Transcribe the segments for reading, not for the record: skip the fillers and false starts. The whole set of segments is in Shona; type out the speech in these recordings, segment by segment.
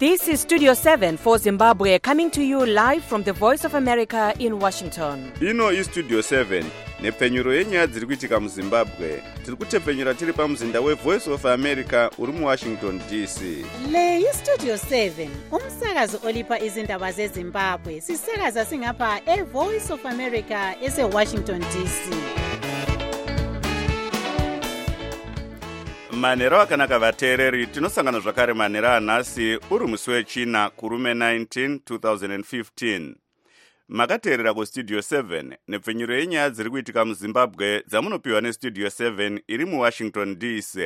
This is Studio 7 for Zimbabwe, coming to you live from the Voice of America in Washington. Ino is Studio 7, nepfenyuro yenyaya dziri kuitika muZimbabwe. Tiri kutepfenyura tiri pamuzinda weVoice of America uri muWashington DC. Le iStudio 7, umsakazo olipa izindaba zeZimbabwe. Sisakaza singapha eVoice of America eseWashington DC. Manhero akanaka vateereri, tinosangana zvakare manhero anhasi uri musi wechina kurume 19 2015. Makateerera kuStudio 7 nepfenyuro yenyaya dziri kuitika muZimbabwe dzamunopiwa neStudio 7 iri muWashington DC.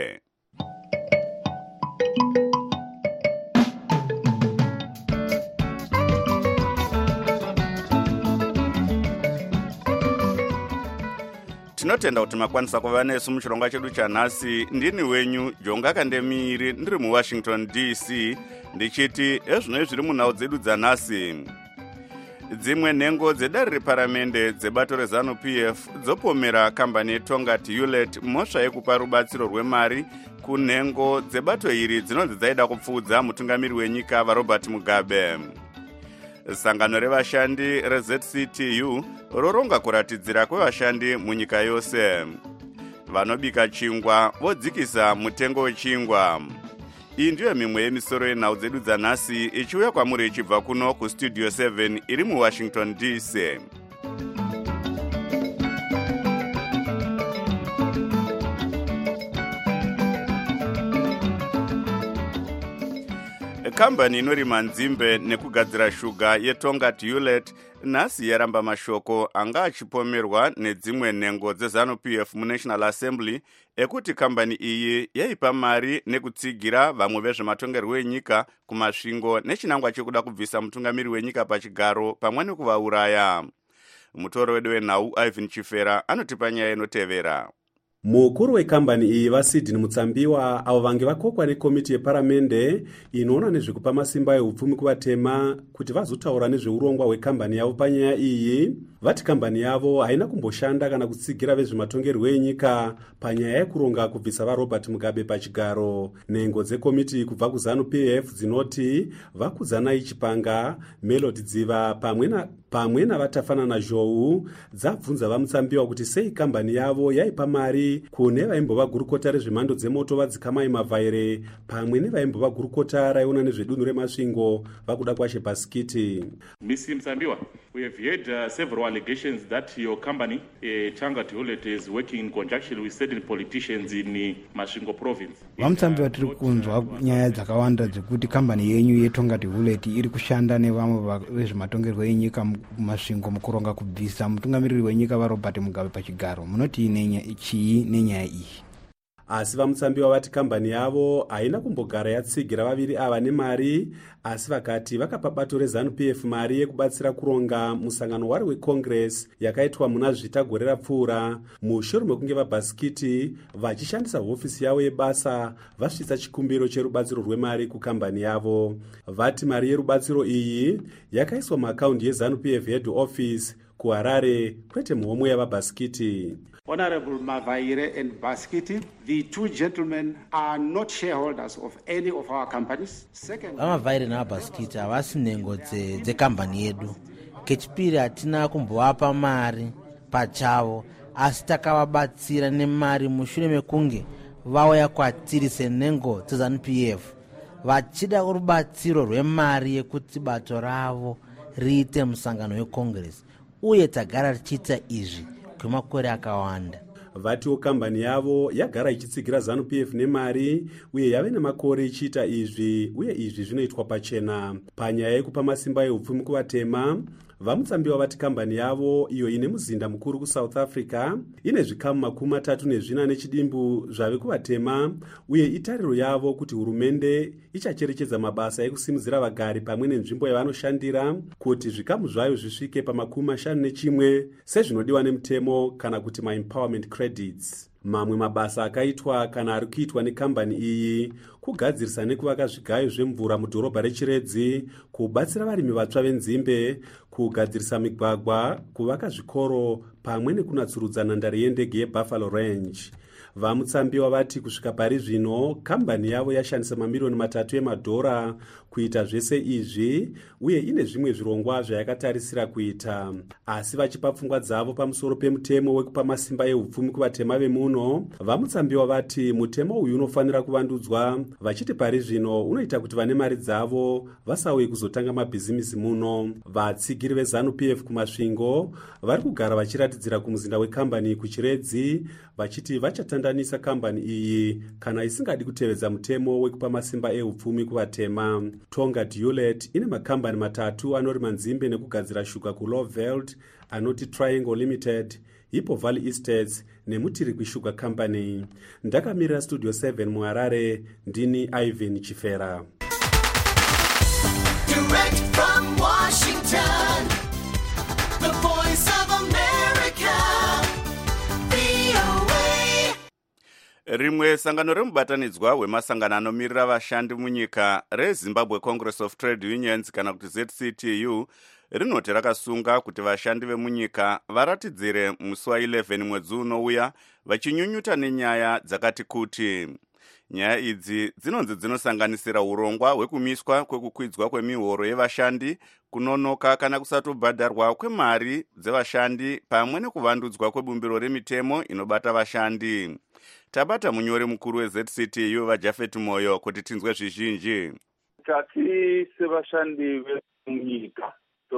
Tinotenda kuti makwanisa kuva nesu muchirongwa chedu chanhasi. Ndini wenyu Jonga Kandemiri, ndiri muWashington DC, ndichiti ezvino zviri munhau dzedu dzanhasi. Dzimwe nhengo dzedare reparamende dzebato reZANU-PF dzopomera kambani yeTongat Hewlett mhosva yekupa rubatsiro rwemari kunhengo dzebato iri dzinonzi dzaida kupfuudza mutungamiri wenyika vaRobert Mugabe. Sangano revashandi reZCTU roronga kuratidzira kwevashandi munyika yose. Vanobika chingwa vodzikisa mutengo wechingwa. Iyi ndiyo mimwe yemisoro yenhau dzedu dzanhasi ichiuya kwamuri ichibva kuno kuStudio 7 iri muWashington DC. Kambani inorima nzimbe nekugadzira shuga yeTongat Hewlett nhasi yaramba mashoko anga achipomerwa nedzimwe nhengo dzeZANU-PF muNational Assembly ekuti kambani iyi yaipa mari nekutsigira vamwe vezvematongerwo enyika kumasvingo nechinangwa chekuda kubvisa mutungamiri wenyika pachigaro pamwe nekuvauraya. Mutoro wedu wenhau Ivan Chifera anotipa nyaya inotevera. Mukuru wekambani iyi vaSydney Mutsambiwa avo vange vakokwa nekomiti yeparamende inoona nezvekupa masimba eupfumi kuvatema kuti vazotaura nezveurongwa hwekambani yavo panyaya iyi, vati kambani yavo haina kumboshanda kana kutsigira vezvematongerwo enyika panyaya yekuronga kubvisa vaRobert Mugabe pachigaro. Nhengo dzekomiti kubva kuZANU-PF dzinoti vakudzana Chipanga, Melody Dziva pamwe navatafanana Zhou dzabvunza vaMutsambiwa kuti sei kambani yavo yaipa mari kune vaimbova gurukota rezvemhando dzemoto vadzikamai Mavhaire pamwe nevaimbova gurukota raiona nezvedunhu remasvingo vakuda kwashe Basikiti. Mr. Mutsambiwa, we have heard several allegations that your company, Tongat Hewlett, is working in conjunction with certain politicians in Masvingo province. Vamutsambiwa tiri kunzwa nyaya dzakawanda dzekuti kambani yenyu yeTongat Hewlett iri kushanda nevamwe vezvematongerwo enyika mumasvingo mukuronga kubvisa mutungamiriri wenyika vaRobert Mugabe pachigaro. Munoti chii nenyaya iyi? Asi vaMutsambiwa vati kambani yavo haina kumbogara yatsigira vaviri ava nemari, asi vakati vakapa bato reZANU-PF mari yekubatsira kuronga musangano wari weCongress yakaitwa muna zvita gore rapfuura, mushure mekunge vaBasikiti vachishandisa hofisi yavo yebasa vasvitsa chikumbiro cherubatsiro rwemari kukambani yavo. Vati mari yerubatsiro iyi yakaiswa muakaundi yeZANU-PF head office kuHarare, kwete muhomwe yavaBasikiti. Honorable Mavhaire and Basikiti, the two gentlemen are not shareholders of any of our companies. Second, Mavhaire naBasikiti havasi nhengo dzekambani yedu. Kechipiri hatina kumbovapa mari pachavo, asi takavabatsira nemari mushure mekunge vauya kwatiri senhengo dzeZANU-PF vachida rubatsiro rwemari yekuti bato ravo riite musangano weCongress, uye tagara richiita izvi kwemakore akawanda. Vatiwo kambani yavo yagara ichitsigira ZANU-PF nemari uye yave nemakore ichiita izvi, uye izvi zvinoitwa pachena. Panyaya yekupa masimba eupfumi kuvatema, vaMutsambiwa vati kambani yavo iyo ine muzinda mukuru kuSouth Africa ine zvikamu 34 nechidimbu zvave kuvatema, uye itariro yavo kuti hurumende ichacherechedza mabasa ekusimudzira vagari pamwe nenzvimbo yavanoshandira kuti zvikamu zvayo zvisvike pa51 sezvinodiwa nemutemo kana kuti maempowerment credits. Mamwe mabasa akaitwa kana ari kuitwa nekambani iyi kugadzirisa nekuvaka zvigayo zvemvura mudhorobha reChiredzi, kubatsira varimi vatsva venzimbe, kugadzirisa migwagwa, kuvaka zvikoro pamwe nekunatsurudza nhandare yendege yeBuffalo Range. vamutsambiwa vati kusvika pari zvino kambani yavo yashandisa mamirioni $3 emadhora kuita zvese izvi, uye ine zvimwe zvirongwa zvayakatarisira kuita. Asi vachipa pfungwa dzavo pamusoro pemutemo wekupa masimba ehupfumi kuvatema vemuno, vamutsambiwa vati mutemo uyu unofanira kuvandudzwa, vachiti pari zvino unoita kuti vane mari dzavo vasauye kuzotanga mabhizimisi muno. Vatsigiri veZANU-PF kumasvingo vari kugara vachiratidzira kumuzinda wekambani kuChiredzi, vachiti vachatandanisa kambani iyi kana isingadi kutevedza mutemo wekupa masimba ehupfumi kuvatema. Tonga Dewlet ine makambani 3 anorima nzimbe nekugadzira shuga kuLowveld anoti Triangle Limited, Hippo Valley Estates neMutirikwi Sugar Company. Ndakamirira Studio 7 muHarare, ndini Ivan Chifera. Direct from Washington, the voice of America, VOA. Rimwe sangano remubatanidzwa wemasangano anomirira vashandi munyika reZimbabwe Congress of Trade Unions kana kuti ZCTU rinoti rakasunga kuti vashandi vemunyika varatidzire musi wa11 mwedzi unouya vachinyunyuta nenyaya dzakati kuti. Nyaya idzi dzinonzi dzinosanganisira urongwa hwekumiswa kwekukwidzwa kwemihoro yevashandi, kunonoka kana kusatobhadharwa kwemari dzevashandi, pamwe nekuvandudzwa kwebumbiro remitemo inobata vashandi. Tabata munyori mukuru weZCTU vaJafet Moyo kuti tinzwe zvizhinji. Tati sevashandi vemunyika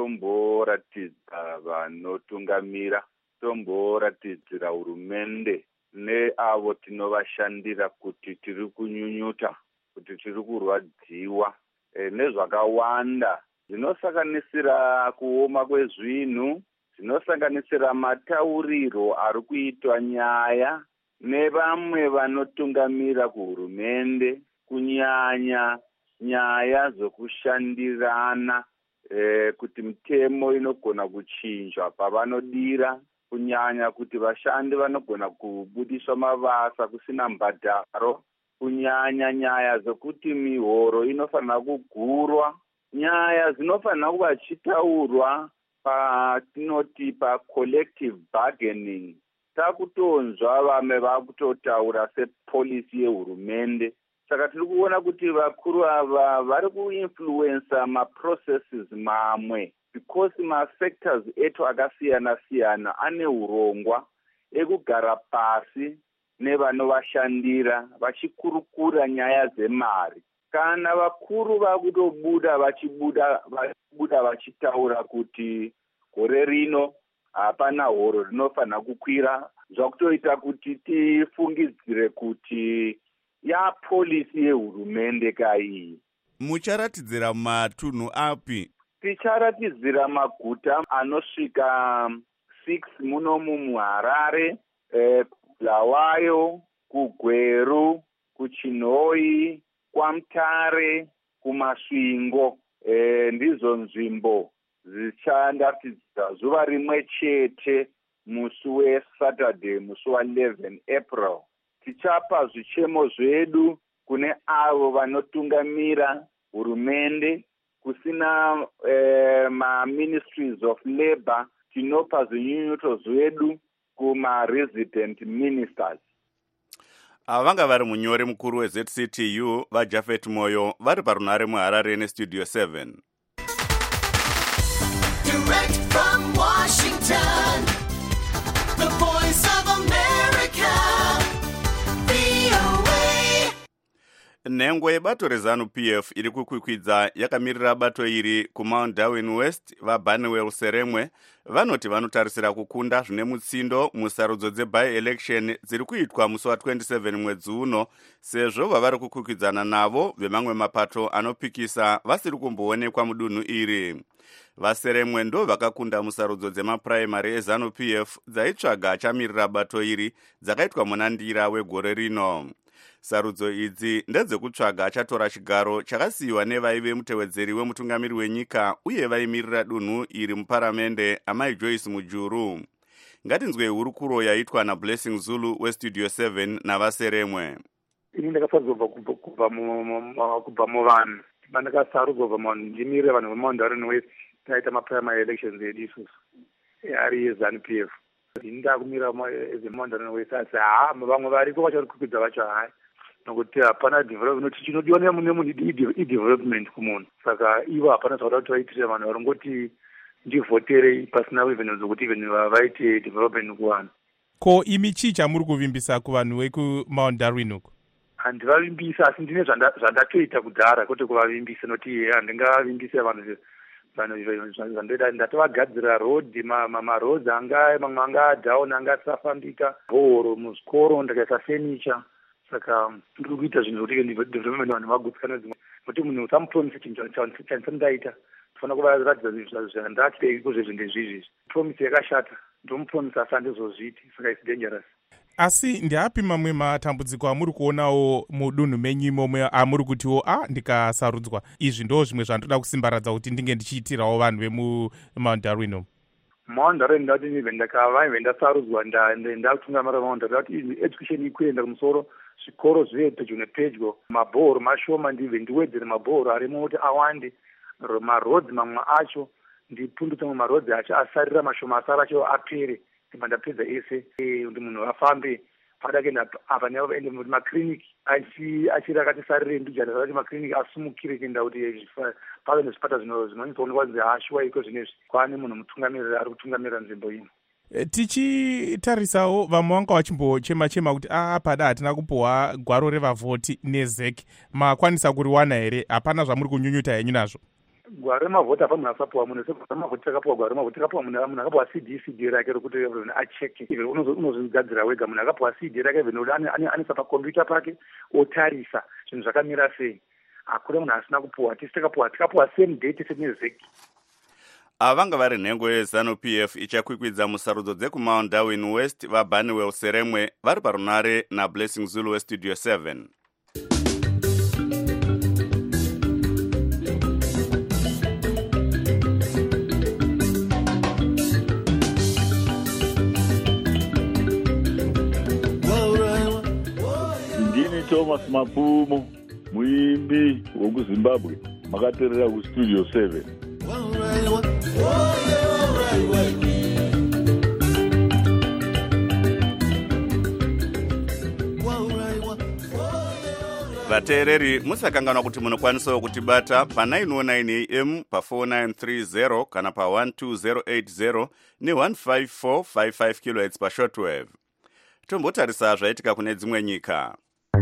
tomboratidza vanotungamira, tomboratidzira hurumende neavo tinovashandira kuti tiri kunyunyuta, kuti tiri kurwadziwa nezvakawanda zvinosanganisira kuoma kwezvinhu, zvinosanganisira matauriro ari kuitwa nyaya nevamwe vanotungamira kuhurumende, kunyanya nyaya dzokushandirana kuti mitemo inogona kuchinjwa pavanodira, kunyanya kuti vashandi vanogona kubudiswa mabasa kusina mbadharo, kunyanya nyaya dzokuti mihoro inofanira kugurwa, nyaya dzinofanira kuva chitaurwa patinoti pacollective bargaining. Takutonzwa vamwe vakutotaura sepolisi yehurumende. Saka tiri kuona kuti vakuru ava vari kuinfluensa maprocesses mamwe, because masectors etu akasiyana-siyana ane urongwa ekugara pasi nevanovashandira vachikurukura nyaya dzemari. Kana vakuru vakutobuda vachibuda vachitaura kuti gore rino hapana horo rinofanira kukwira, zvakutoita kuti tifungidzire kuti yapolisi yehurumende kai. Mucharatidzira matunhu api? Ticharatidzira maguta anosvika 6 munomu muHarare, kuBulawayo, kuGweru, kuChinhoyi, kwaMutare, kuMasvingo. Ndizo nzvimbo dzicharatidzira zuva rimwe chete musi weSaturday, musi wa11 April. Tichapa zvichemo zvedu kune avo vanotungamira hurumende, kusina ma-ministries of labor, tinopa zvinyunyuto zvedu kuma-resident ministers. Vanga vari munyori mukuru weZCTU vaJafet Moyo vari parunhare muHarare neStudio 7. Direct from Washington, the voice of America, VOA. Nhengo yebato reZANU-PF iri kukwikwidza yakamirira bato iri kuMount Darwin West vaBarnwell Seremwe vanoti vanotarisira kukunda zvine mutsindo musarudzo dzeby-election dziri kuitwa musi wa27 mwedzi uno, sezvo vavari kukwikwidzana navo vemamwe mapato anopikisa vasiri kumboonekwa mudunhu iri. VaSeremwe ndo vakakunda musarudzo dzemapuraimari eZANU-PF dzaitsvaga achamirira bato iri dzakaitwa muna Ndira wegore rino. Sarudzo idzi ndedzekutsvaga achatora chigaro chakasiyiwa nevaive mutevedzeri wemutungamiri wenyika uye vaimirira dunhu iri muparamende amai Joyce Mujuru. Ngatinzwe hurukuro yaitwa naBlessing Zulu weStudio 7 navaSeremwe. Ini ndakasarudzwa kubva muvanhu. Ndakasarudzwa kubva ndimirire vanhu veMount Darwin West taita maprimary elections edu isusu ari yeZANU-PF. ndakumira ezemandarine wese asi vamwe variko vachari kukwidza vacho hai nokuti hapana development chinodiwa nemunhu i-development kumunhu saka ivo hapana zvauda kuti vaitire vanhu varongoti ndivhoterei pasina even zokuti even vaite development kuvanhu. Ko imi chii chamuri kuvimbisa kuvanhu vekumount Darwin uku? Handivavimbisa asi ndine zvandatoita kudhara kwete kuvavimbisa noti handingavimbise vanhu zvandoida ndatovagadzira road maroads mamwe anga down anga asafambika bhoro muzvikoro ndakaisa furniture saka ndiri kuita zvinhu zvokuti development vanhu vagutsikana dzimwe nokuti munhu usamupromise chinhu chandaita tofanira kuvaratidza zvandati kuzvezvo ndezvizvi promise yakashata ndomupromise asi handizozviti saka its dangerous. Asi ndiapi mamwe matambudziko amuri kuonawo mudunhu menyu imomwe amuri kutiwo ndikasarudzwa izvi ndo zvimwe zvandoda kusimbaradza kuti ndinge ndichiitirawo vanhu vemumount Darwin? Mount Darwin ndati ive ndakavaive ndasarudzwa ndakutungamira Mount Darwin kuti education ikuenda kumusoro zvikoro zvive pedyo nepedyo mabhoro mashoma ndive ndiwedzere mabhoro arimo kuti awande maroads mamwe acho ndipundutse mamwe maroads acho asarira mashoma asara acho apere ndapedza ese kuti munhu afambe padakenda apa neende kuti makiriniki achiri akati sarire ndijana kuti makiriniki asumukire kuenda kuti pave nezvipata zvinonyatsonekwa kunzi hashuwa iko zvinezvi kwaane munhu mutungamiriri ari kutungamirira nzvimbo ino. Tichitarisawo vamwe vanga vachimbochema kuti pada hatina kupuhwa gwaro revavhoti nezeki makwanisa kuriwana here? Hapana zvamuri kunyunyuta henyu nazvo? Gwaro remavhoti hapana munhu asapuhwa. Munhu semavhoti takapuhwa gwaro remavhoti takapuhwa munhu akapuhwa CD rake rokuti acheke even unozvigadzira wega. Munhu akapuhwa CD rake even kuti anisa pakombiyuta pake otarisa zvinhu zvakamira sei. Hakuna munhu asina kupuhwa. Tisi takapuhwa same date senezeki. Avanga vari nhengo yeZANU-PF ichakwikwidza musarudzo dzekumount Darwin West vaBaniwell Seremwe vari parunare naBlessing Zulu weStudio 7. Ndini Thomas Mapumo, muimbi wokuZimbabwe, makateerera kuStudio 7. Vateereri musakanganwa kuti munokwanisawo kutibata pa 909 AM pa 4930 kana pa 12080 ne 15455 kHz pa shortwave. Tombotarisa zvaitika kune dzimwe nyika.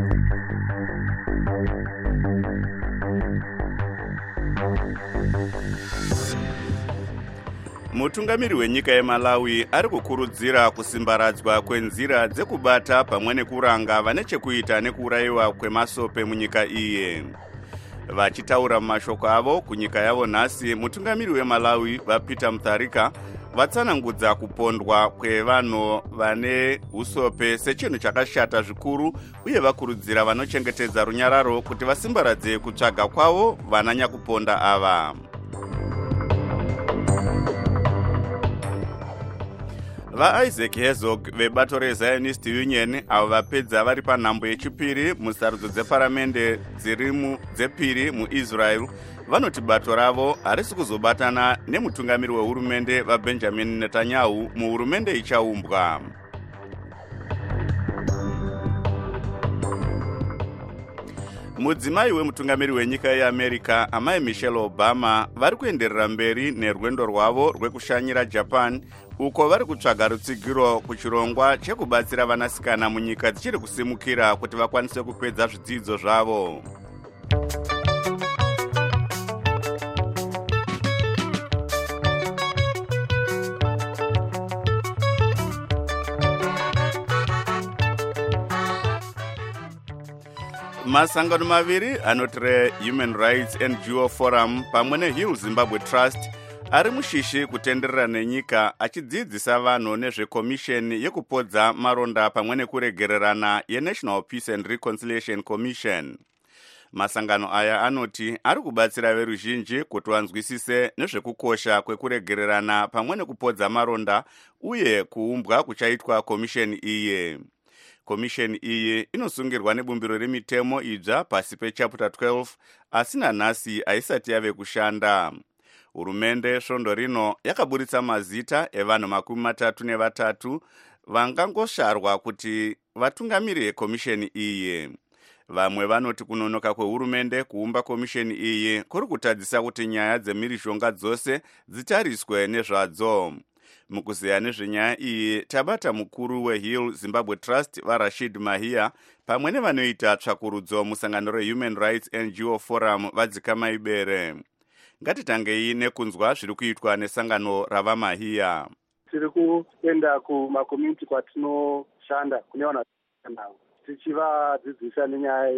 Mutungamiri wenyika yeMalawi ari kukurudzira kusimbaradzwa kwenzira dzekubata pamwe nekuranga vane chekuita nekuurayiwa kwemasope munyika iye. Vachitaura mumashoko avo kunyika yavo nhasi, mutungamiri weMalawi vaPeter Mutharika vatsanangudza kupondwa kwevanhu vane usope sechinhu chakashata zvikuru uye vakurudzira vanochengetedza runyararo kuti vasimbaradze kutsvaga kwavo vananyakuponda ava. VaIsaac Herzog vebato reZionist Union avo vapedza vari panhambo yechipiri musarudzo dzeparamende dzepiri muIsrael vanoti bato ravo harisi kuzobatana nemutungamiri wehurumende vaBenjamin Netanyahu muhurumende ichaumbwa. Mudzimai wemutungamiri wenyika yeAmerica amai Michelle Obama vari kuenderera mberi nerwendo rwavo rwekushanyira Japan uko vari kutsvaga rutsigiro kuchirongwa chekubatsira vanasikana munyika dzichiri kusimukira kuti vakwanise kupedza zvidzidzo zvavo. Masangano maviri anoti Human Rights NGO Forum pamwe neHill Zimbabwe Trust ari mushishi kutenderera nenyika achidzidzisa vanhu nezvekomisheni yekupodza maronda pamwe nekuregererana yeNational Peace and Reconciliation Commission. Masangano aya anoti ari kubatsira veruzhinji kuti vanzwisise nezvekukosha kwekuregererana pamwe nekupodza maronda uye kuumbwa kuchaitwa komisheni iye. Komisheni iyi inosungirwa nebumbiro remitemo idzva pasi pechapter 12 asi nanhasi haisati yave kushanda. hurumende svondo rino yakaburitsa mazita evanhu 33 vangangosvarwa kuti vatungamirire komisheni iyi. Vamwe vanoti kunonoka kwehurumende kuumba komisheni iyi kuri kutadzisa kuti nyaya dzemhirizhonga dzose dzitariswe nezvadzo. Mukuzeya nezvenyaya iyi tabata mukuru weHill Zimbabwe Trust vaRashid Mahia pamwe nevanoita tsvakurudzo musangano reHuman Rights NGO Forum vadzikama ibere. Ngatitangei nekunzwa zviri kuitwa nesangano ravamahia. Tiri kuenda kumakommunity kwatinoshanda kune vanhu navo tichivadzidzisa nenyaya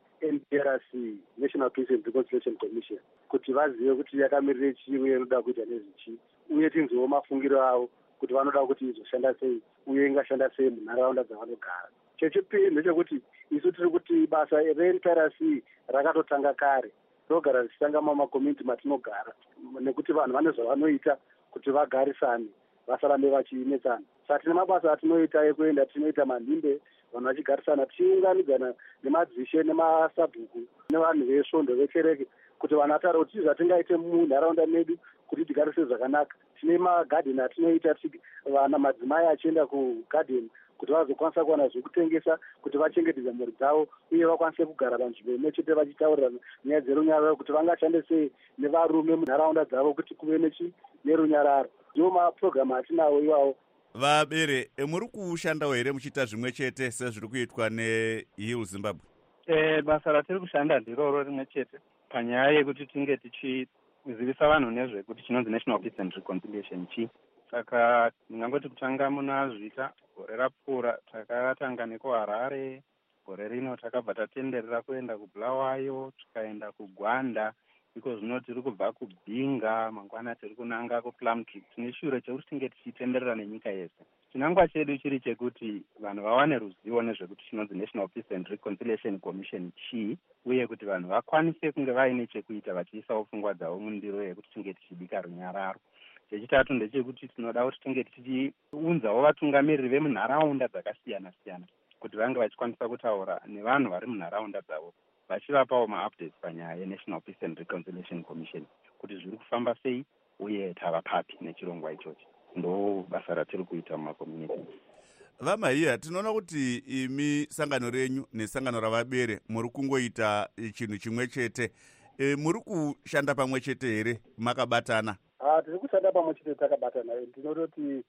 yeNPRC, National Peace and Reconciliation Commission, kuti vazive kuti yakamirire chii uye inoda kuita nezvichi, uye tinzwewo mafungiro avo kuti vanoda kuti izoshanda sei uye ingashanda sei munharaunda dzavanogara. Chechipiri ndechekuti isu tiri kuti basa reNPRC rakatotanga kare, rinogara richitanga mamakommunity matinogara, nekuti vanhu vane zvavanoita kuti vagarisane vasarambe vachinetsana. Saka tine mabasa atinoita ekuenda tinoita manhimbe, vanhu vachigarisana tichiunganidzana nemadzishe nemasabhuku nevanhu vesvondo vekereke kuti vanhu atare kuti zvatingaite munharaunda medu kuti tigarise zvakanaka. Tine magadheni atinoita vana madzimai achienda kugadheni kuti vazokwanisa kuwana zvekutengesa kuti vachengetedza mhuri dzavo uye vakwanise kugara panzvimbo imwe chete vachitaurirana nyaya dzerunyararo kuti vangashande sei nevarume munharaunda dzavo kuti kuve nerunyararo. Ndiwo mapurogiramu atinawo iwawo. Vabere, muri kushandawo here muchiita zvimwe chete sezviri kuitwa neHill Zimbabwe? Basa ratiri kushanda ndiroro rimwe chete panyaya yekuti tinge tichizivisa vanhu nezvekuti chinonzi National Peace and Reconciliation chii. Saka ndingangoti kutanga muna zvita gore rapfuura takatanga nekuHarare, gore rino takabva tatenderera kuenda kuBulawayo, tikaenda kuGwanda, iko zvino tiri kubva kuBinga, mangwana tiri kunanga kuPlumtree. Tine shure chekuti tinge tichitenderera nenyika yese. Chinangwa chedu chiri chekuti vanhu vawane ruzivo nezvekuti chinonzi National Peace and Reconciliation Commission chii, uye kuti vanhu vakwanise kunge vaine chekuita vachiisawo pfungwa dzavo mundiro yekuti tinge tichibika runyararo. Chechitatu ndechekuti tinoda kuti tinge tichiunzawo vatungamiriri vemunharaunda dzakasiyana siyana kuti vange vachikwanisa kutaura nevanhu vari munharaunda dzavo vachivapawo maupdates panyaya yeNational Peace and Reconciliation Commission kuti zviri kufamba sei uye tava papi nechirongwa ichochi. Ndo basa ratiri kuita mumakommunity. Vamahia, tinoona kuti imi sangano renyu nesangano ravabere muri kungoita chinhu chimwe chete. Muri kushanda pamwe chete here makabatana? Tiri kushanda pamwe chete takabatana. Tinototi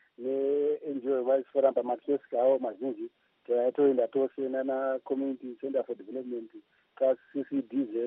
neNGO Rights Forum pamakiosk avo mazhinji toenda tose nana Community Center for Development kaCCDZ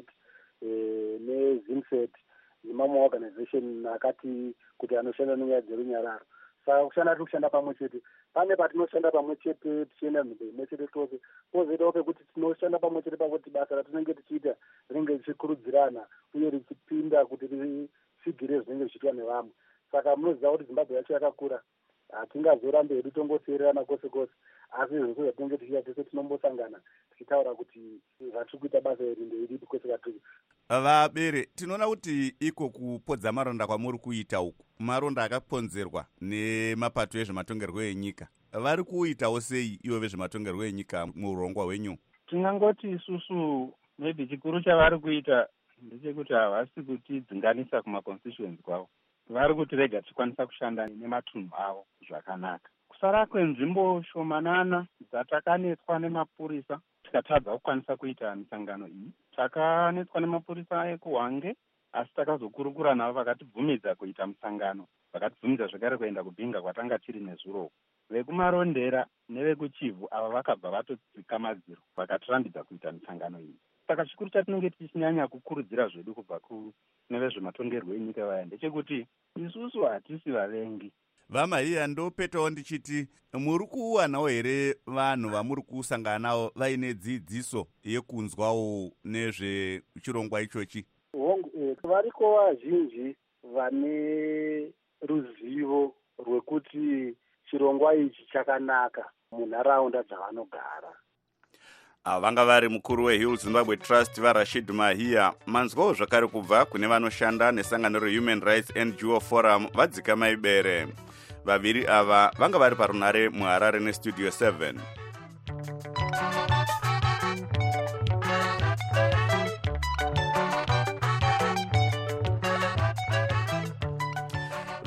neZimset nemamwe organization akati kuti anoshanda nenyaya dzerunyararo. Saka kushanda tiri kushanda pamwe chete. Pane patinoshanda pamwe chete tichienda nzvimbo imwe chete tose, pozoitawo pekuti tinoshanda pamwe chete pakuti basa ratinenge tichiita rinenge richikurudzirana uye richipinda kuti risigire zvinenge zvichiitwa nevamwe. Saka munoziva kuti Zimbabwe yacho yakakura, hatingazorambe hedu tongoteererana kwose kwose, asi zvese zvatinenge tichiita tese tinombosangana tichitaura kuti zvatiri kuita basa iri ndeiripi kwese kwatiri. Vabere, tinoona kuti iko kupodza maronda kwamuri kuita uku, maronda akaponzerwa nemapato ezvematongerwo enyika. Vari kuitawo sei ivo vezvematongerwo enyika muurongwa hwenyu? Tinangoti isusu maybe chikuru chavari kuita ndechekuti havasi kutidzinganisa kumaconstituency kwavo. Vari kuti rega tichikwanisa kushanda nematunhu avo zvakanaka. Kusara kwenzvimbo shomanana dzatakanetswa nemapurisa tikatadza kukwanisa kuita misangano iyi. Takanetswa nemapurisa ekuHwange, asi takazokurukura navo vakatibvumidza kuita musangano, vakatibvumidza zvekare kuenda kuBinga kwatanga tiri nezuro. Vekumarondera nevekuchivhu ava vakabva vatodzika madziro vakatirambidza kuita misangano iyi. Saka chikuru chatinenge tichinyanya kukurudzira zvedu kubva nevezvematongerwo enyika vaya ndechekuti isusu hatisi vavengi. Vamahia, ndopetawo ndichiti muri kuwanawo here vanhu vamuri kusangana navo vaine dzidziso yekunzwawo nezvechirongwa ichochi? Variko vazhinji vane ruzivo rwekuti chirongwa ichi chakanaka munharaunda dzavanogara. Vanga vari mukuru weHill Zimbabwe Trust vaRashid Mahia. Manzwawo zvakare kubva kune vanoshanda nesangano reHuman Rights NGO Forum vadzikama ibere. Vaviri ava vanga vari parunare muHarare neStudio 7.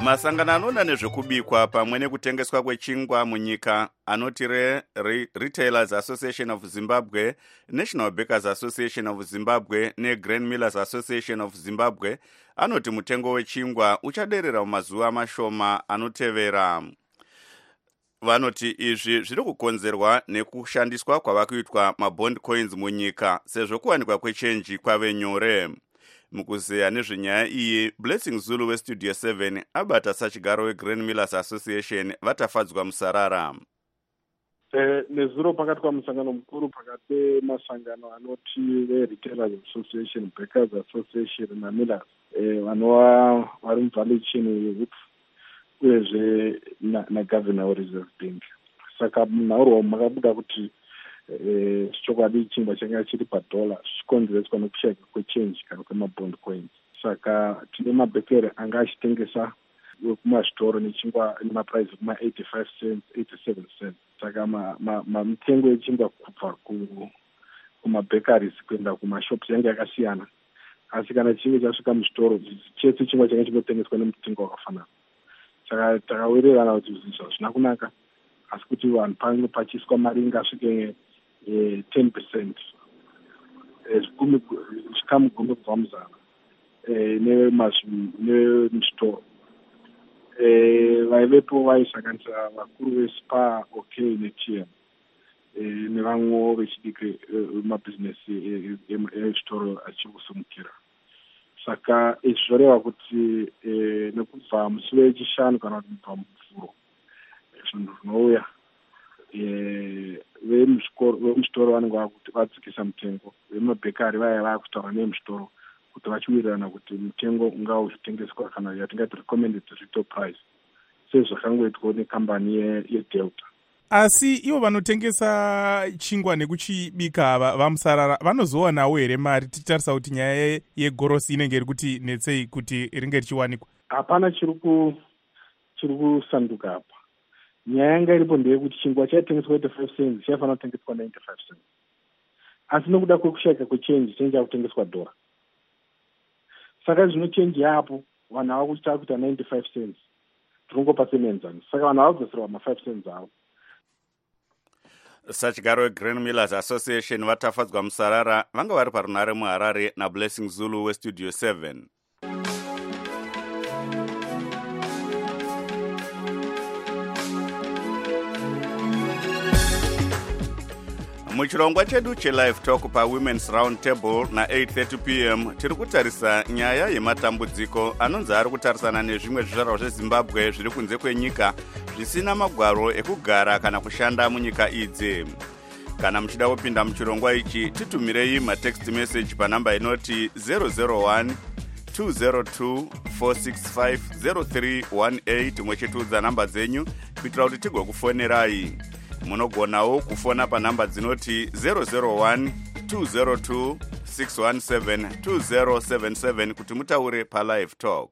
masangano anoona nezvekubikwa pamwe nekutengeswa kwechingwa munyika anoti Retailers Association of Zimbabwe, National Bakers Association of Zimbabwe neGrain Millers Association of Zimbabwe anoti mutengo wechingwa uchaderera mumazuva mashoma anotevera. Vanoti izvi zviri kukonzerwa nekushandiswa kwava kuitwa mabond coins munyika sezvo kuwanikwa kwechenji kwave nyore. Mukuzeya nezvenyaya iyi, Blessing Zulu weStudio 7 abata sachigaro weGrain Millers Association vatafadzwa musarara. Nezuro pakati pamusangano mukuru pakati pemasangano anoti veRetailers Association, Bakers Association naMillers vanova vari muvalley chain yeHoops uyezve nagovernor weReserve Bank. Saka munhaurwa makabuda kuti chokwadi chingwa changa chiri padhola zvichikonzereswa nekushayika kwechange kana kwemabond coins. Saka tine mabhekeri anga achitengesa kumazvitoro nechingwa nemapuraizi kuma-85 cents 87 cents. Saka mitengo yechingwa kubva kumabhekaris kuenda kumashops yange yakasiyana, asi kana chinge chasvika muzvitoro chese chingwa changa chinotengeswa nemutengo wakafanana. Saka takawirirana kuti izvi hazvina kunaka, asi kuti vanhu panopachiswa mari ingasvike 10%, zvikamu gumi kubva muzana nemuzvitoro. Vaivepo vaisanganisa vakuru veSPAR, OK neTM nevamwewo vechidiki mabhizinesi ezvitoro achiri kusimukira. Saka izvi zvoreva kuti nekubva musi wechishanu kana kuti kubva muvhuro zvinhu zvinouya vemuzvitoro vanenge vakuti vadzikisa mutengo, vemabhekari vaya vakutaura nemuzvitoro kuti vachiwirirana kuti mutengo ungava uchitengeswa kana yatingati recommended retail price sezvakangoitwa nekambani yeDelta. Asi ivo vanotengesa chingwa nekuchibika vamusarara vanozowanawo here mari tichitarisa kuti nyaya yegorosi inenge iri kuti netsei kuti ringe richiwanikwa? Hapana chiri kusanduka apa. Nyaya yanga iripo ndeyekuti chingwa chaitengeswa 85 cents chaifanira kutengeswa 95 cents, asi nokuda kwekushayika kwechange chakutengeswa $1. Saka zvino change yapo vanhu ava kuchita kuita 95 cents, tirongopa semenzani. Saka vanhu ava kudzoserwa ma5 cents avo. Sachigaro weGrain Millers Association vatafadzwa musarara vanga vari parunare muHarare naBlessing Zulu weStudio 7. Muchirongwa chedu chelive talk paWomen's Round Table na8:30 p.m. tiri kutarisa nyaya yematambudziko anonzi ari kutarisana nezvimwe zvizvarwa zveZimbabwe zviri kunze kwenyika zvisina magwaro ekugara kana kushanda munyika idzi. Kana muchida kupinda muchirongwa ichi, titumirei matext message panamba inoti 001 202 465 0318 mwechituudza namba dzenyu kuitira kuti tigokufonerai. Munogonawo kufona panamba dzinoti 001 202 617 2077 kuti mutaure palive talk.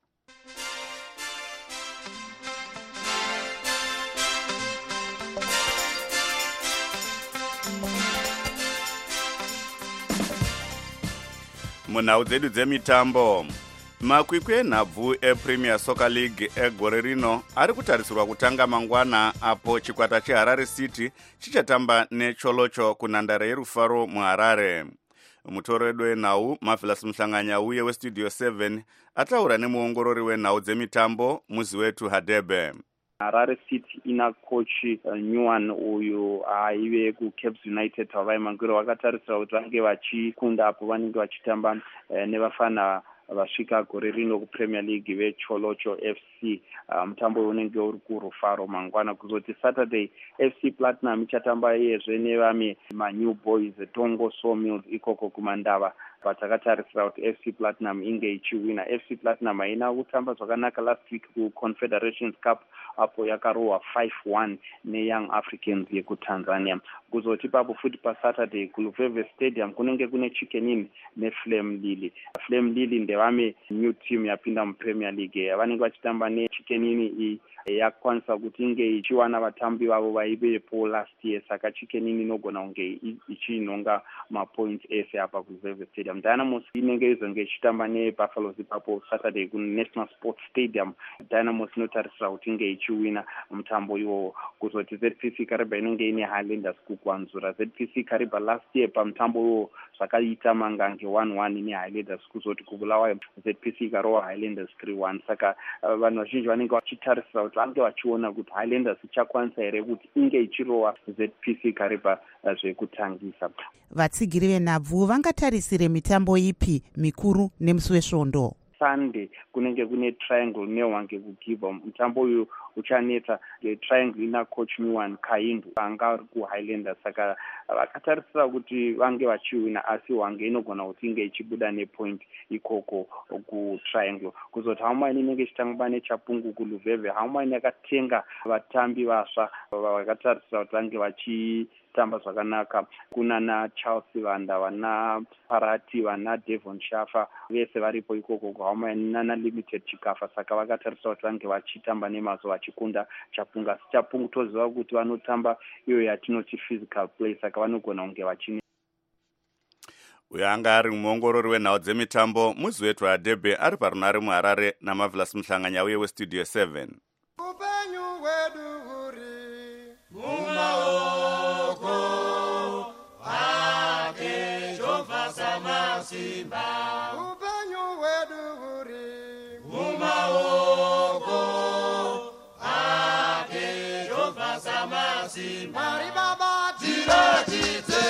Munhau dzedu dzemitambo, makwikwi enhabvu ePremier Soccer League egore rino ari kutarisirwa kutanga mangwana, apo chikwata cheHarare City chichatamba neCholocho kunhandare yeRufaro muHarare. Mutoro wedu wenhau Marvelous Muhlanganya uye weStudio 7 ataura nemuongorori wenhau dzemitambo muzi wetu Hadebe. Harare City ina kochi Nyuan uyu aive kuCaps United wavaimangwiro vakatarisira kuti vange vachikunda apo vanenge vachitamba nevafana vasvika gore rino kuPremier League veCholocho FC. Mutambo unenge uri kuRufaro mangwana. Kuzoti Saturday FC Platinum ichatamba yezve nevamwe maNew Boys Tongo Sawmills ikoko kumandava. Patakatarisira kuti FC Platinum inge ichiwina. FC Platinum haina kutamba zvakanaka last week kuConfederations Cup apo yakarohwa 5-1 neYoung Africans yekuTanzania. Kuzoti papo futi paSaturday kuLuveve Stadium kunenge kune Chicken Inn neFlame Lille. Flame Lille ndevame new team yapinda muPremier League. Vanenge vachitamba neChicken Inn yakwanisa kuti inge ichiwana vatambi vavo vaivepo last year. Saka Chicken Inn inogona kunge ichinonga mapoints ese apa kuLuveve Stadium. Stadium. Dynamos inenge izonge ichitamba neBuffaloes ipapo Saturday kuNational Sports Stadium. Dynamos inotarisira kuti inge ichiwina mutambo iwowo. Kuzoti ZPC Kariba inenge ine Highlanders kukwanzura. ZPC Kariba last year pamutambo iwowo zvakaita mangange 1-1 neHighlanders, kuzoti kubulawayo ZPC ikarowa Highlanders 3-1. Saka vanhu vazhinji vanenge vachitarisira kuti vange vachiona kuti Highlanders ichakwanisa here kuti inge ichirowa ZPC Kariba zvekutangisa. Vatsigiri venhabvu vangatarisire mitambo ipi mikuru nemusi wesvondo? Sunday kunenge kune Triangle newange kuGiva. Mutambo uyu uchaneta. Triangle ina coach Nuwan Kaindu anga ari kuHighlanders, saka vakatarisira kuti vange vachiwina, asi wange inogona kuti inge ichibuda nepoint ikoko kuTriangle. Kuzoti Haumani inenge ichitamba neChapungu kuLuveve. Haumani yakatenga vatambi vasva vakatarisira kuti vange vachitamba zvakanaka. Kuna naChelsea Vanda, vana Parati, vana Devon Shafa, vese varipo ikoko kuHaumani nana Limited Chikafa, saka vakatarisira kuti vange vachitamba nemazo vachikunda Chapungu. Asi Chapungu toziva kuti vanotamba iyo yatinoti physical play, saka vanogona kunge vachini. Uyo anga ari muongorori wenhau dzemitambo muzi wetu waDebe ari parunare muHarare naMarvelous Muhlanganya uye weStudio 7. Upenyu wedu uri mumaoko ake Jehova Samasimba. Upenyu wedu uri mumaoko ake Jehova Samasimba. Mari Baba tiratidze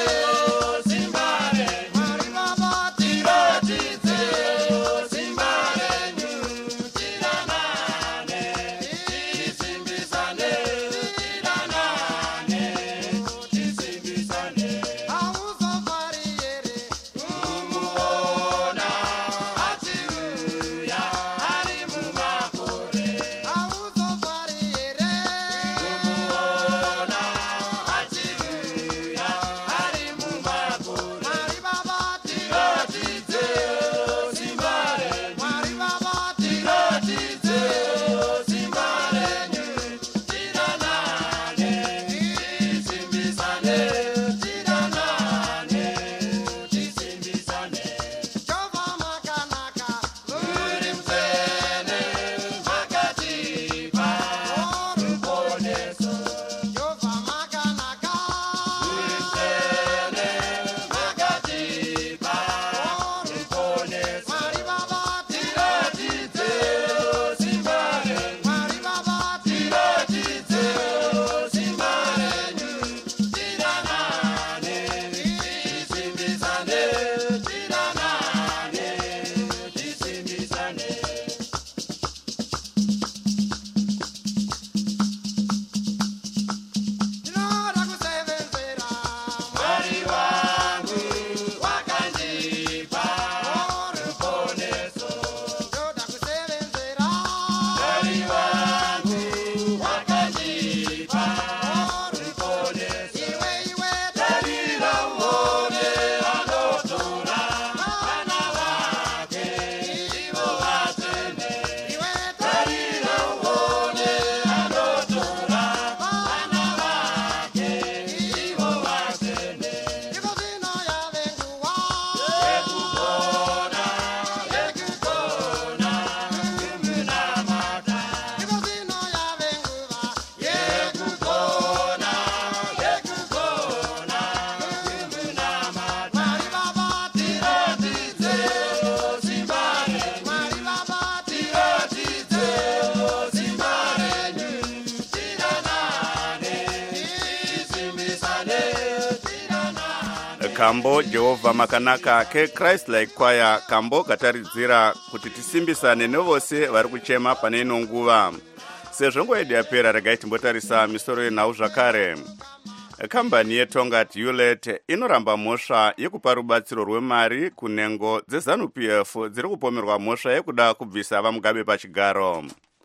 Kambo Jehovah makanaka ke Christ like choir kambo kataridzira kuti tisimbisane nevose vari kuchema pane ino nguva. Sezvo nguva yedu yapera regai timbotarisa misoro yenhau zvakare. Kambani yeTongat Hewlett inoramba mhosva yekupa rubatsiro rwemari kunengo dzeZANU-PF dziri kupomerwa mhosva yekuda kubvisa vaMugabe pachigaro.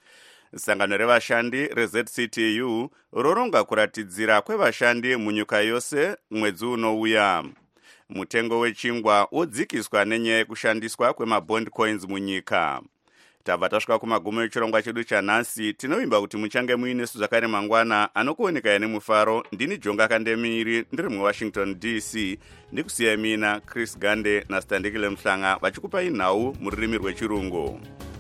Sangano revashandi reZCTU roronga kuratidzira kwevashandi munyika yose mwedzi unouya. Mutengo wechingwa udzikiswa nenyaya yekushandiswa kwemabond coins munyika. tabva tasvika kumagumo echirongwa chedu chanhasi. Tinovimba kuti muchange muinesu zvakare mangwana anokuonekai nemufaro. Ndini Jonga Kandemiri ndiri muWashington DC, ndikusiyai mina Chris Gande naStandikile Mhlanga vachikupai nhau mururimi rwechirungu.